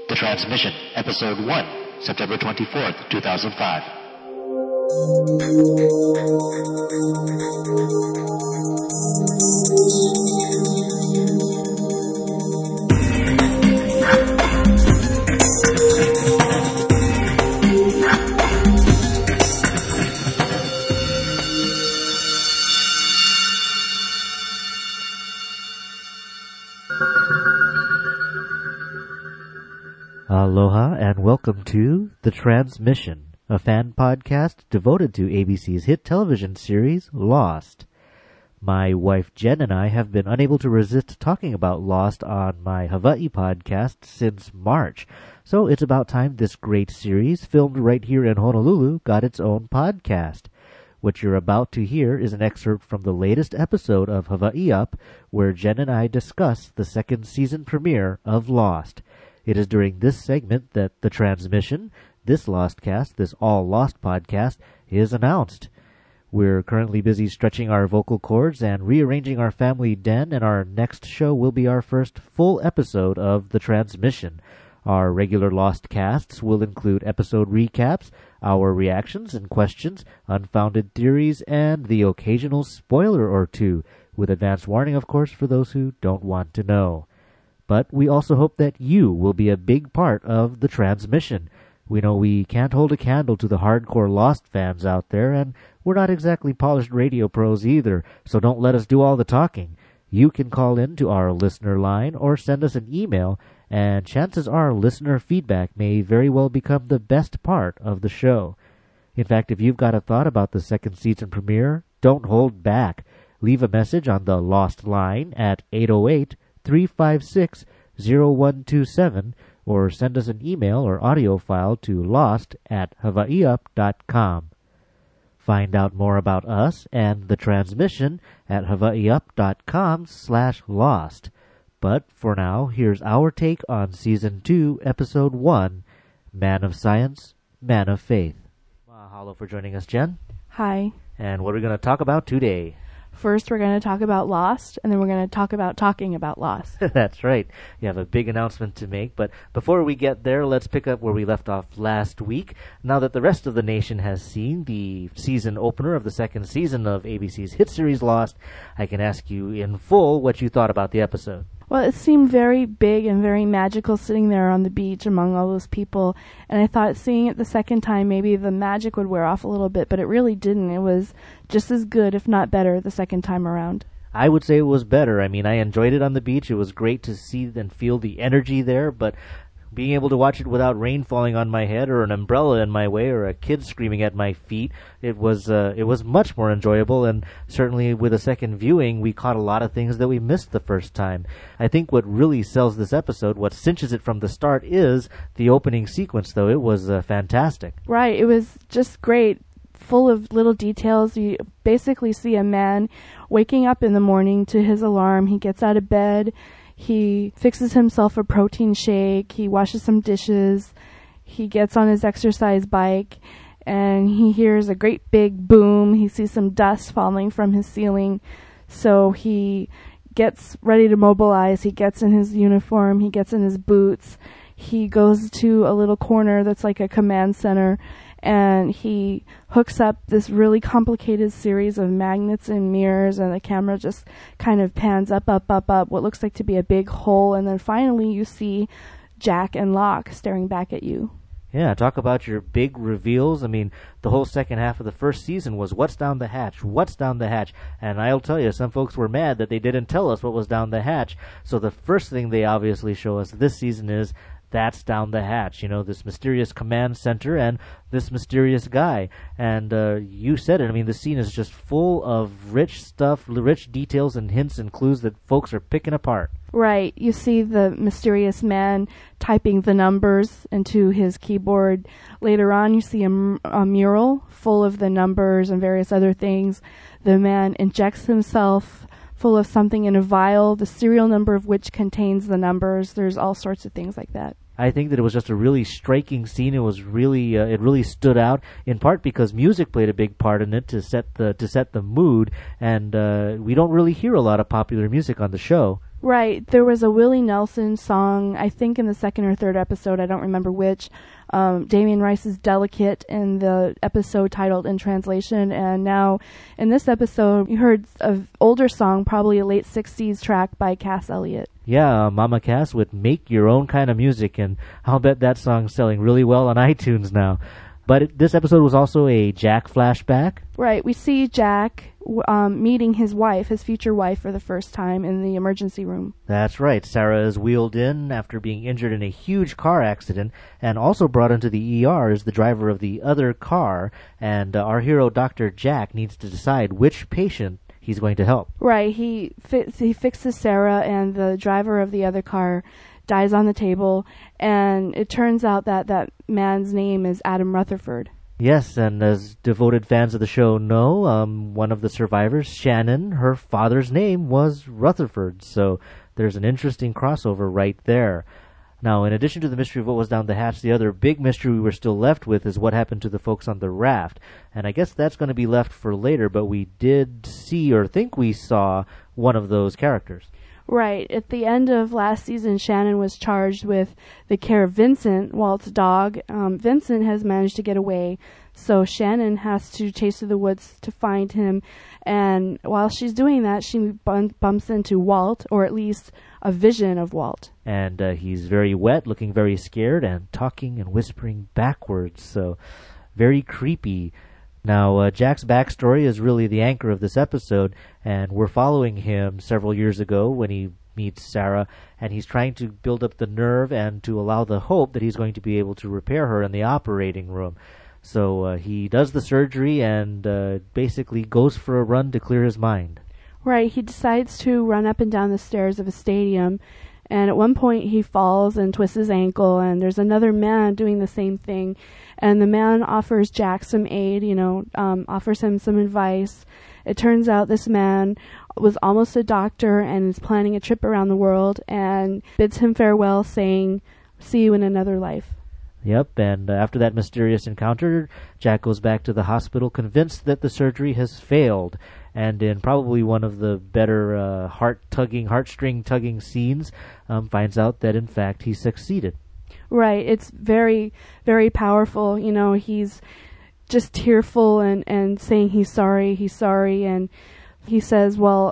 The Transmission, Episode 1, September 24th, 2005. Aloha and welcome to The Transmission, a fan podcast devoted to ABC's hit television series, Lost. My wife Jen and I have been unable to resist talking about Lost on my Hawaii podcast since March, so it's about time this great series, filmed right here in Honolulu, got its own podcast. What you're about to hear is an excerpt from the latest episode of Hawaii Up, where Jen and I discuss the second season premiere of Lost. It is during this segment that The Transmission, this Lostcast, this All Lost podcast, is announced. We're currently busy stretching our vocal cords and rearranging our family den, and our next show will be our first full episode of The Transmission. Our regular Lost casts will include episode recaps, our reactions and questions, unfounded theories, and the occasional spoiler or two, with advance warning, of course, for those who don't want to know. But we also hope that you will be a big part of The Transmission. We know we can't hold a candle to the hardcore Lost fans out there, and we're not exactly polished radio pros either, so don't let us do all the talking. You can call in to our listener line or send us an email, and chances are listener feedback may very well become the best part of the show. In fact, if you've got a thought about the second season premiere, don't hold back. Leave a message on the Lost line at 808-356-0127 or send us an email or audio file to lost@hawaiiup.com. Find out more about us and The Transmission at hawaiiup.com/lost. But for now, here's our take on Season 2, Episode 1, Man of Science, Man of Faith. Mahalo for joining us, Jen. Hi. And what are we going to talk about today? First, we're going to talk about Lost, and then we're going to talk about talking about Lost. That's right. You have a big announcement to make, but before we get there, let's pick up where we left off last week. Now that the rest of the nation has seen the season opener of the second season of ABC's hit series Lost, I can ask you in full what you thought about the episode. Well, it seemed very big and very magical sitting there on the beach among all those people, and I thought seeing it the second time maybe the magic would wear off a little bit, but it really didn't. It was just as good, if not better, the second time around. I would say it was better. I mean, I enjoyed it on the beach. It was great to see and feel the energy there, but being able to watch it without rain falling on my head or an umbrella in my way or a kid screaming at my feet, it was much more enjoyable, and certainly with a second viewing, we caught a lot of things that we missed the first time. I think what really sells this episode, what cinches it from the start, is the opening sequence, though. It was fantastic. Right, it was just great, full of little details. You basically see a man waking up in the morning to his alarm. He gets out of bed. He fixes himself a protein shake, he washes some dishes, he gets on his exercise bike, and he hears a great big boom. He sees some dust falling from his ceiling, so he gets ready to mobilize. He gets in his uniform, he gets in his boots, he goes to a little corner that's like a command center, and he hooks up this really complicated series of magnets and mirrors, and the camera just kind of pans up, what looks like to be a big hole, and then finally you see Jack and Locke staring back at you. Yeah, talk about your big reveals. I mean, the whole second half of the first season was what's down the hatch, and I'll tell you, some folks were mad that they didn't tell us what was down the hatch, so the first thing they obviously show us this season is that's down the hatch, you know, this mysterious command center and this mysterious guy. And you said it, I mean, the scene is just full of rich stuff, rich details and hints and clues that folks are picking apart. Right. You see the mysterious man typing the numbers into his keyboard. Later on, you see a mural full of the numbers and various other things. The man injects himself full of something in a vial, the serial number of which contains the numbers. There's all sorts of things like that. I think that it was just a really striking scene. It was really, it really stood out, in part because music played a big part in it to set the mood, and we don't really hear a lot of popular music on the show. Right. There was a Willie Nelson song, I think in the second or third episode, I don't remember which. Damien Rice's Delicate in the episode titled In Translation. And now in this episode, you heard an older song, probably a late 60s track by Cass Elliot. Yeah, Mama Cass would make your own kind of music, and I'll bet that song's selling really well on iTunes now. But this episode was also a Jack flashback. Right. We see Jack meeting his wife, his future wife, for the first time in the emergency room. That's right. Sarah is wheeled in after being injured in a huge car accident, and also brought into the ER as the driver of the other car, and our hero, Dr. Jack, needs to decide which patient he's going to help. Right. He fixes Sarah, and the driver of the other car dies on the table, and it turns out that that man's name is Adam Rutherford. Yes, and as devoted fans of the show know, one of the survivors, Shannon, her father's name was Rutherford, so there's an interesting crossover right there. Now, in addition to the mystery of what was down the hatch, the other big mystery we were still left with is what happened to the folks on the raft. And I guess that's going to be left for later, but we did see, or think we saw, one of those characters. Right. At the end of last season, Shannon was charged with the care of Vincent, Walt's dog. Vincent has managed to get away, so Shannon has to chase through the woods to find him. And while she's doing that, she bumps into Walt, or at least a vision of Walt. And he's very wet, looking very scared, and talking and whispering backwards, so very creepy. Now, Jack's backstory is really the anchor of this episode, and we're following him several years ago when he meets Sarah, and he's trying to build up the nerve and to allow the hope that he's going to be able to repair her in the operating room. So he does the surgery and basically goes for a run to clear his mind. Right, he decides to run up and down the stairs of a stadium, and at one point he falls and twists his ankle, and there's another man doing the same thing, and the man offers Jack some aid, offers him some advice. It turns out this man was almost a doctor and is planning a trip around the world, and bids him farewell, saying, "See you in another life." Yep, and after that mysterious encounter, Jack goes back to the hospital convinced that the surgery has failed, and in probably one of the better heartstring-tugging scenes, finds out that in fact he succeeded. Right, it's very, very powerful. He's just tearful and saying he's sorry, and he says, well,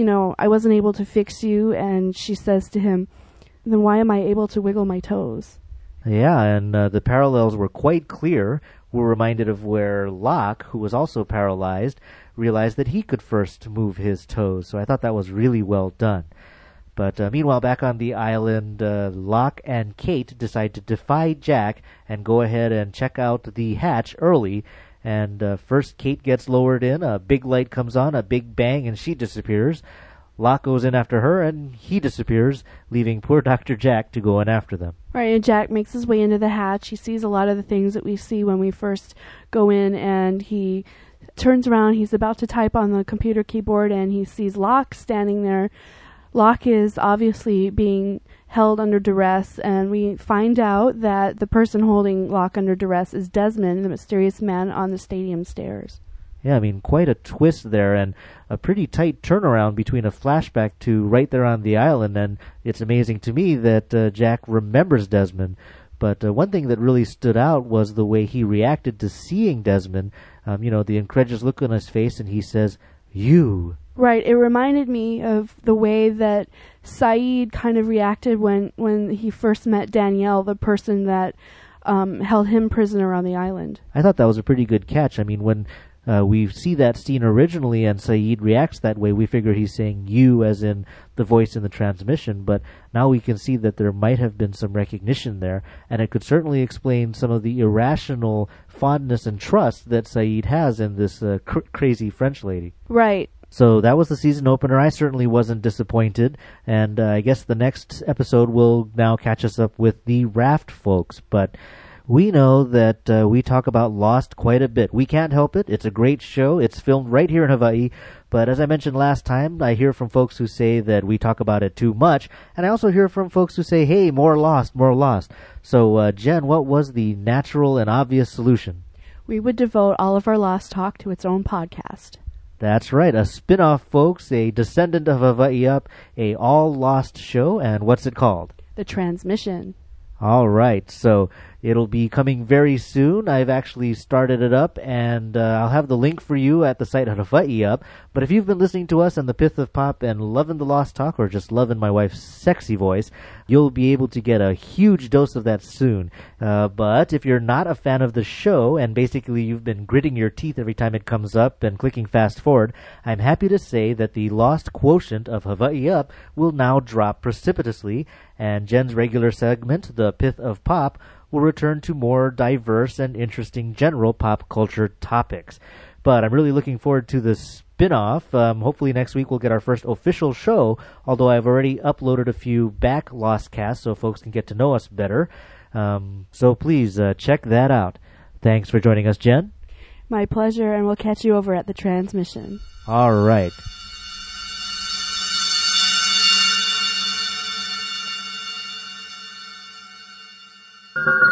I wasn't able to fix you, and she says to him, then why am I able to wiggle my toes? Yeah, and the parallels were quite clear. We're reminded of where Locke, who was also paralyzed, realized that he could first move his toes, so I thought that was really well done. But meanwhile, back on the island, Locke and Kate decide to defy Jack and go ahead and check out the hatch early. And first Kate gets lowered in, a big light comes on, a big bang, and she disappears. Locke goes in after her, and he disappears, leaving poor Dr. Jack to go in after them. Right, and Jack makes his way into the hatch. He sees a lot of the things that we see when we first go in, and he turns around. He's about to type on the computer keyboard, and he sees Locke standing there. Locke is obviously being held under duress, and we find out that the person holding Locke under duress is Desmond, the mysterious man on the stadium stairs. Yeah, I mean, quite a twist there, and a pretty tight turnaround between a flashback to right there on the island, and it's amazing to me that Jack remembers Desmond. But one thing that really stood out was the way he reacted to seeing Desmond. The incredulous look on his face, and he says, "You." Right, it reminded me of the way that Sayid kind of reacted when he first met Danielle, the person that held him prisoner on the island. I thought that was a pretty good catch. I mean, when we see that scene originally and Sayid reacts that way, we figure he's saying you as in the voice in the transmission, but now we can see that there might have been some recognition there, and it could certainly explain some of the irrational fondness and trust that Sayid has in this crazy French lady. Right. So that was the season opener. I certainly wasn't disappointed, and I guess the next episode will now catch us up with the Raft folks, but we know that we talk about Lost quite a bit. We can't help it. It's a great show. It's filmed right here in Hawaii, but as I mentioned last time, I hear from folks who say that we talk about it too much, and I also hear from folks who say, hey, more Lost, more Lost. So, Jen, what was the natural and obvious solution? We would devote all of our Lost talk to its own podcast. That's right, a spin-off, folks, a descendant of Hawaii Up, a all-lost show, and what's it called? The Transmission. All right, so it'll be coming very soon. I've actually started it up, and I'll have the link for you at the site at Hawaii Up. But if you've been listening to us on the Pith of Pop and loving the Lost Talk, or just loving my wife's sexy voice, you'll be able to get a huge dose of that soon. But if you're not a fan of the show, and basically you've been gritting your teeth every time it comes up and clicking fast forward, I'm happy to say that the Lost quotient of Hawaii Up will now drop precipitously, and Jen's regular segment, the Pith of Pop, will return to more diverse and interesting general pop culture topics. But I'm really looking forward to the spin-off. Hopefully next week we'll get our first official show, although I've already uploaded a few back Lost casts so folks can get to know us better. So please check that out. Thanks for joining us, Jen. My pleasure, and we'll catch you over at the Transmission. All right. You